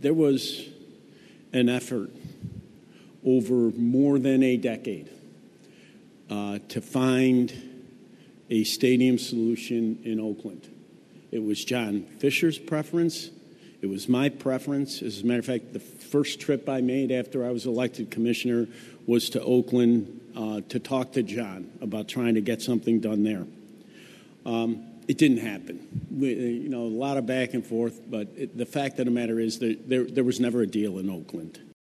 there was an effort over more than a decade to find a stadium solution in Oakland. It was John Fisher's preference. It was my preference. As a matter of fact, the first trip I made after I was elected commissioner was to Oakland to talk to John about trying to get something done there. It didn't happen. A lot of back and forth, but the fact of the matter is that there was never a deal in Oakland.